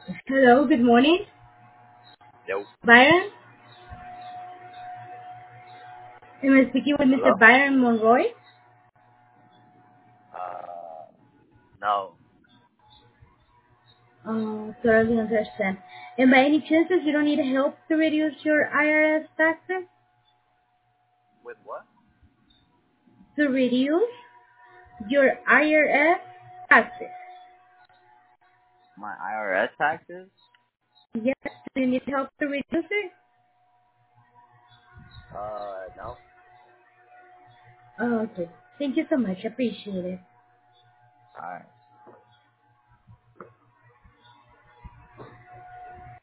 Hello, good morning. Yo. Byron, am I speaking with Mr. Hello? Byron Monroy? Uh, no. Totally understand. And by any chances you don't need help to reduce your IRS taxes? With what? To reduce your IRS taxes? My IRS taxes? Yes, do you need help to reduce it? No. Oh, okay. Thank you so much. Appreciate it.